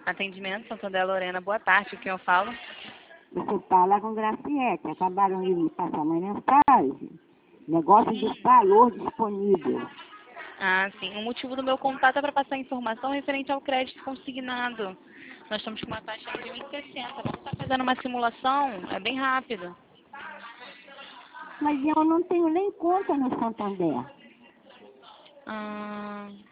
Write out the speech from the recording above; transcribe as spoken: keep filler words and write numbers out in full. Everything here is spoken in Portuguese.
Atendimento Santander Lorena, boa tarde, o que eu falo? Você fala com Graciete, acabaram de me passar uma mensagem. Negócio de valor disponível. Ah, sim. O motivo do meu contato é para passar informação referente ao crédito consignado. Nós estamos com uma taxa de um e sessenta. Vamos estar fazendo uma simulação, é bem rápido. Mas eu não tenho nem conta no Santander. Ah,